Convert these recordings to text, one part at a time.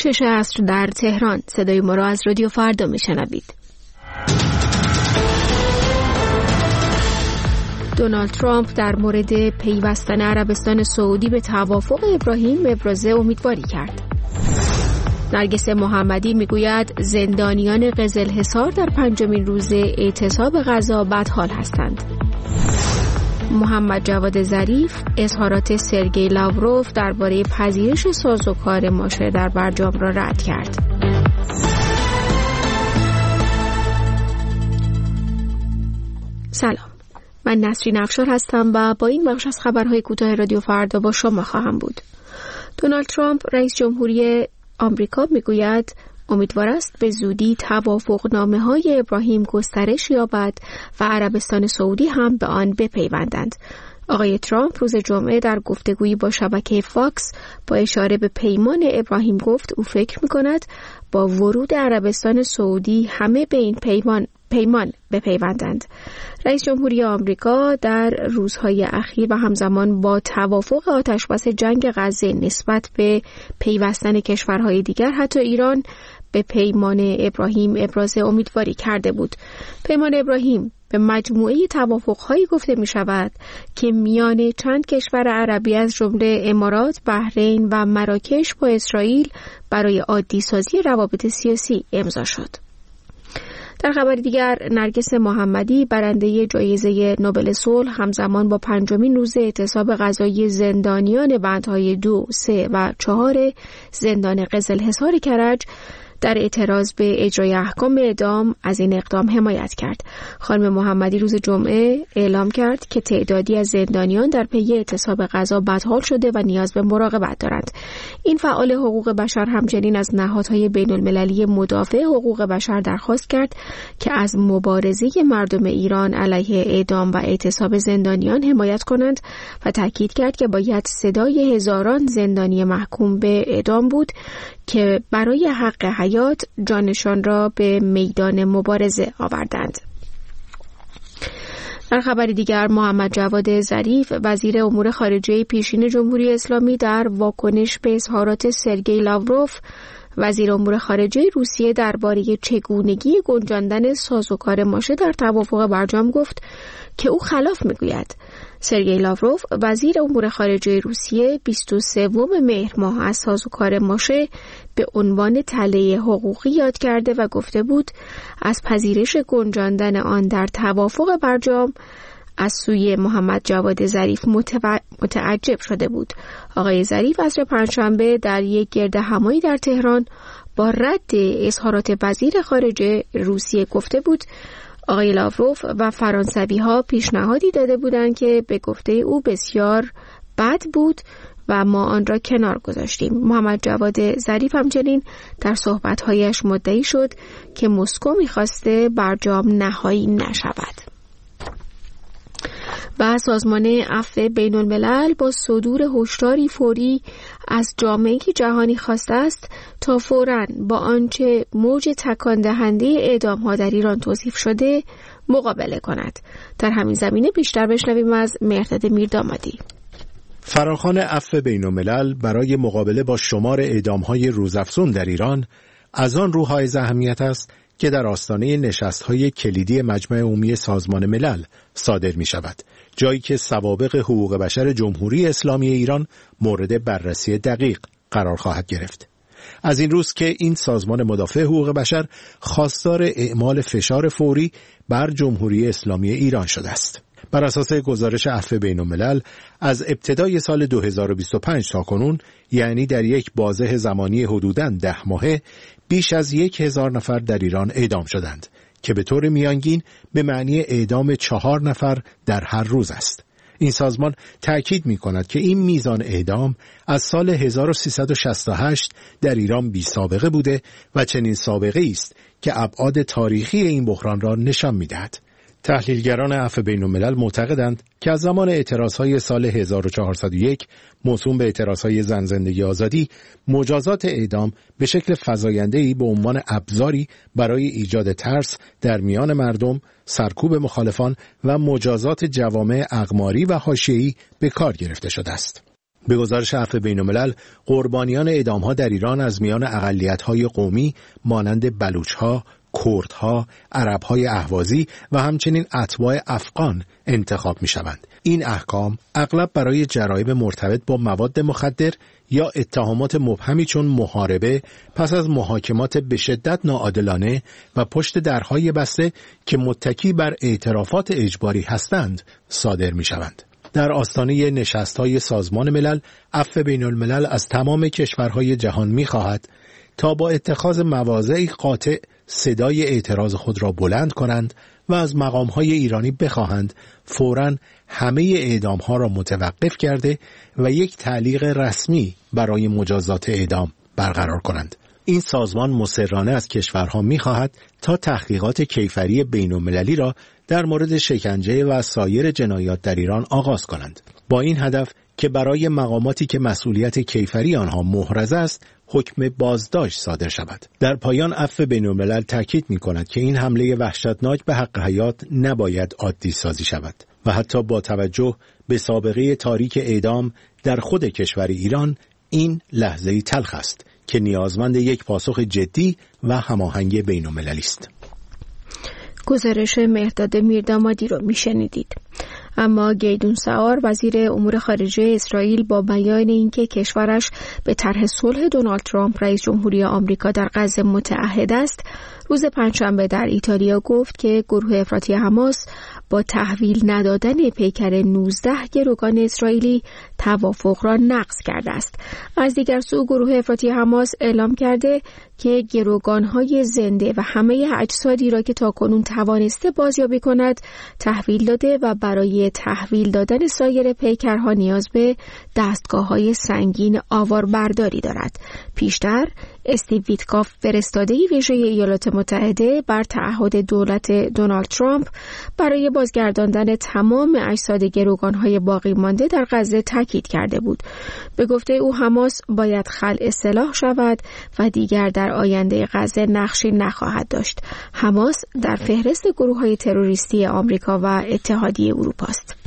6 عصر در تهران. صدای ما را از رادیو فردا میشنوید. دونالد ترامپ در مورد پیوستن عربستان سعودی به توافق ابراهیم ابراز امیدواری کرد. نرگس محمدی میگوید زندانیان قزلحصار در 5مین روز اعتصاب غزه بدحال هستند. محمد جواد ظریف اظهارات سرگئی لاوروف درباره پذیرش سازوکار ماشه در برجام را رد کرد. سلام، من نسرین افشار هستم و با این بخش از خبرهای کوتاه رادیو فردا با شما خواهم بود. دونالد ترامپ رئیس جمهوری آمریکا میگوید امیدوار است به زودی توافقنامه‌های ابراهیم گسترش یابد و عربستان سعودی هم به آن بپیوندند. آقای ترامپ روز جمعه در گفتگویی با شبکه فاکس با اشاره به پیمان ابراهیم گفت او فکر می‌کند با ورود عربستان سعودی همه به این پیمان بپیوندند. رئیس جمهوری آمریکا در روزهای اخیر و همزمان با توافق آتشبس جنگ غزه نسبت به پیوستن کشورهای دیگر حتی ایران به پیمان ابراهیم ابراز امیدواری کرده بود. پیمان ابراهیم به مجموعه توافق‌هایی گفته می شود که میان چند کشور عربی از جمله امارات، بحرین و مراکش با اسرائیل برای عادی سازی روابط سیاسی امضا شد. در خبر دیگر، نرگس محمدی برنده جایزه نوبل صلح همزمان با 5مین روز اعتصاب غذایی زندانیان بندهای 2، 3 و 4 زندان قزلحصار کرج در اعتراض به اجرای احکام اعدام از این اقدام حمایت کرد. خانم محمدی روز جمعه اعلام کرد که تعدادی از زندانیان در پی اعتصاب غذا بدحال شده و نیاز به مراقبت دارند. این فعال حقوق بشر همچنین از نهادهای بین‌المللی مدافع حقوق بشر درخواست کرد که از مبارزه مردم ایران علیه اعدام و اعتصاب زندانیان حمایت کنند و تاکید کرد که باید صدای هزاران زندانی محکوم به اعدام بود که برای حق حیات جانشان را به میدان مبارزه آوردند. در خبر دیگر، محمد جواد ظریف وزیر امور خارجه پیشین جمهوری اسلامی در واکنش به اظهارات سرگئی لاوروف وزیر امور خارجه روسیه درباره چگونگی گنجاندن سازوکار ماشه در توافق برجام گفت که او خلاف میگوید. سرگئی لاوروف وزیر امور خارجه روسیه 23 مهر ماه از سازوکار ماشه به عنوان تله حقوقی یاد کرده و گفته بود از پذیرش گنجاندن آن در توافق برجام از سوی محمد جواد ظریف متعجب شده بود. آقای ظریف عصر پنجشنبه در یک گردهمایی در تهران با رد اظهارات وزیر خارجه روسیه گفته بود آقای لاوروف و فرانسوی ها پیشنهادی داده بودند که به گفته او بسیار بد بود و ما آن را کنار گذاشتیم. محمد جواد ظریف همچنین در صحبت‌هایش مدعی شد که مسکو می‌خواسته برجام نهایی نشود. و سازمان عفو بین الملل با صدور هشداری فوری از جامعه جهانی خواسته است تا فوراً با آنچه موج تکان دهنده اعدام‌ها در ایران توصیف شده مقابله کند. در همین زمینه بیشتر بشنویم از مهرداد میردامادی. فراخوان عفو بین الملل برای مقابله با شمار اعدام‌های روزافزون در ایران از آن رو حائز اهمیت است که در آستانه نشست‌های کلیدی مجمع عمومی سازمان ملل صادر می‌شود، جایی که سوابق حقوق بشر جمهوری اسلامی ایران مورد بررسی دقیق قرار خواهد گرفت. از این روز که این سازمان مدافع حقوق بشر خواستار اعمال فشار فوری بر جمهوری اسلامی ایران شده است. بر اساس گزارش عفو بین الملل از ابتدای سال 2025 تا کنون، یعنی در یک بازه زمانی حدوداً 10 ماهه، بیش از 1000 نفر در ایران اعدام شدند که به طور میانگین به معنی اعدام 4 نفر در هر روز است. این سازمان تأکید می کند که این میزان اعدام از سال 1368 در ایران بی سابقه بوده و چنین سابقه است که ابعاد تاریخی این بحران را نشان می دهد. تحلیلگران عفو بین الملل معتقدند که از زمان اعتراضهای سال 1401 موسوم به اعتراضهای زن زندگی آزادی، مجازات اعدام به شکل فزاینده‌ای به عنوان ابزاری برای ایجاد ترس در میان مردم، سرکوب مخالفان و مجازات جوامع اقماری و حاشیه‌ای به کار گرفته شده است. به گزارش عفو بین‌الملل، قربانیان اعدام‌ها در ایران از میان اقلیت‌های قومی مانند بلوچ‌ها، کردها، عرب‌های اهوازی و همچنین اتباع افغان انتخاب می‌شوند. این احکام اغلب برای جرایم مرتبط با مواد مخدر یا اتهامات مبهمی چون محاربه پس از محاکمات به شدت ناعادلانه و پشت درهای بسته که متکی بر اعترافات اجباری هستند صادر می‌شوند. در آستانه نشست‌های سازمان ملل، عفو بین‌الملل از تمام کشورهای جهان می‌خواهد تا با اتخاذ مواضعی قاطع صدای اعتراض خود را بلند کنند و از مقام‌های ایرانی بخواهند فوراً همه اعدام‌ها را متوقف کرده و یک تعلیق رسمی برای مجازات اعدام برقرار کنند. این سازمان مصرانه از کشورها می‌خواهد تا تحقیقات کیفری بین‌المللی را در مورد شکنجه و سایر جنایات در ایران آغاز کنند، با این هدف که برای مقاماتی که مسئولیت کیفری آنها محرز است حکم بازداشت صادر شود. در پایان عفو بین‌الملل تاکید می‌کند که این حمله وحشتناک به حق حیات نباید عادی سازی شود و حتی با توجه به سابقه تاریک اعدام در خود کشور ایران این لحظه‌ای تلخ است که نیازمند یک پاسخ جدی و هماهنگ بین‌المللی است. گزارش مهرداد میردامادی رو میشنیدید. اما گیدون سعار وزیر امور خارجه اسرائیل با بیان اینکه کشورش به طرح صلح دونالد ترامپ رئیس جمهوری آمریکا در غزه متعهد است، روز پنجشنبه در ایتالیا گفت که گروه افراطی حماس با تحویل ندادن پیکر 19 گروگان اسرائیلی توافق را نقض کرده است. از دیگر سو گروه افراطی حماس اعلام کرده که گروگان‌های زنده و همه اجسادی را که تاکنون توانسته بازیابی کند تحویل داده و برای تحویل دادن سایر پیکرها نیاز به دستگاه‌های سنگین آواربرداری دارد. پیشتر استیو ویتکاف فرستاده‌ای ویژه ایالات متحده بر تعهد دولت دونالد ترامپ برای بازگرداندن تمام اجساد گروگان‌های باقی مانده در غزه تاکید کرده بود. به گفته او حماس باید خلع سلاح شود و دیگر در آینده غزه نقشی نخواهد داشت. حماس در فهرست گروه‌های تروریستی آمریکا و اتحادیه اروپا است.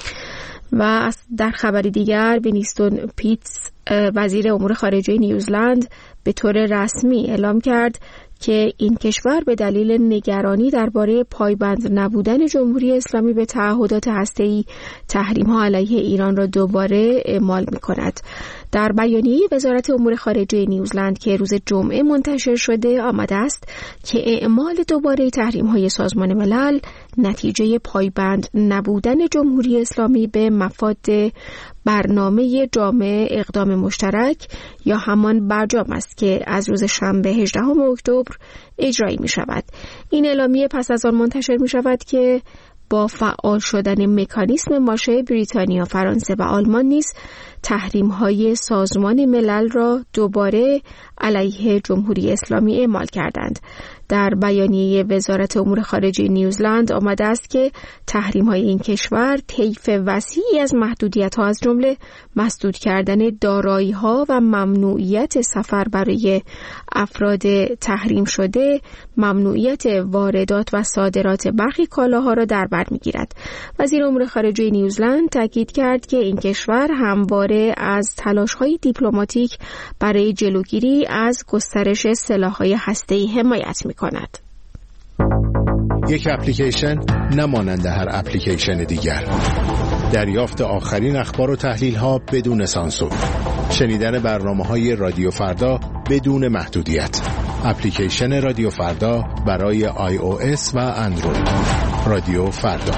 و در خبری دیگر وینستون پیتز وزیر امور خارجه نیوزلند به طور رسمی اعلام کرد که این کشور به دلیل نگرانی درباره پایبند نبودن جمهوری اسلامی به تعهدات هسته‌ای تحریم‌ها علیه ایران را دوباره اعمال می‌کند. در بیانیه وزارت امور خارجه نیوزلند که روز جمعه منتشر شده آمده است که اعمال دوباره تحریم‌های سازمان ملل نتیجه پایبند نبودن جمهوری اسلامی به مفاد برنامه جامع اقدام مشترک یا همان برجام است که از روز شنبه 18 اکتبر اجرایی می شود. این اعلامیه پس از آن منتشر می شود که با فعال شدن مکانیسم ماشه بریتانیا، فرانسه و آلمان نیز تحریم‌های سازمان ملل را دوباره علیه جمهوری اسلامی اعمال کردند. در بیانیه وزارت امور خارجه نیوزلند آمده است که تحریم‌های این کشور طیف وسیعی از محدودیت‌ها از جمله مسدود کردن دارایی‌ها و ممنوعیت سفر برای افراد تحریم شده، ممنوعیت واردات و صادرات برخی کالاها را در بر می‌گیرد. وزیر امور خارجه نیوزلند تاکید کرد که این کشور همواره از تلاش‌های دیپلماتیک برای جلوگیری از گسترش سلاح‌های هسته‌ای حمایت می‌کند. یک اپلیکیشن نمانند هر اپلیکیشن دیگر. دریافت آخرین اخبار و تحلیل‌ها بدون سانسور. شنیدن برنامه‌های رادیو فردا بدون محدودیت. اپلیکیشن رادیو فردا برای iOS و اندروید. رادیو فردا.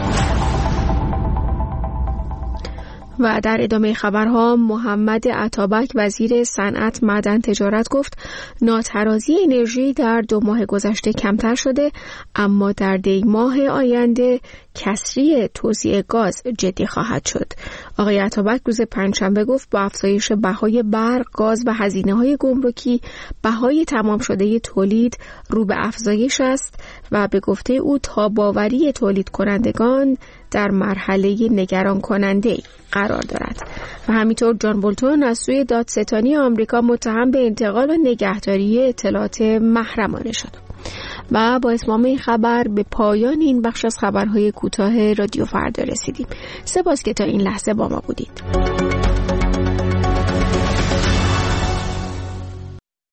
و در ادامه خبرها محمد عطابک وزیر صنعت، معدن، تجارت گفت ناترازی انرژی در 2 ماه گذشته کمتر شده، اما در دی ماه آینده کسری توزیع گاز جدی خواهد شد. آقای عطابک روز پنجشنبه گفت با افزایش بهای برق، گاز و هزینه‌های گمرکی بهای تمام شده تولید رو به افزایش است و به گفته او تاب‌آوری تولید کنندگان در مرحله نگران کننده قرار دارد. و همینطور جان بولتون از سوی دادستانی آمریکا متهم به انتقال و نگهداری اطلاعات محرمانه شد. و با اتمام این خبر به پایان این بخش از خبرهای کوتاه رادیو فردا رسیدیم. سپاس که تا این لحظه با ما بودید.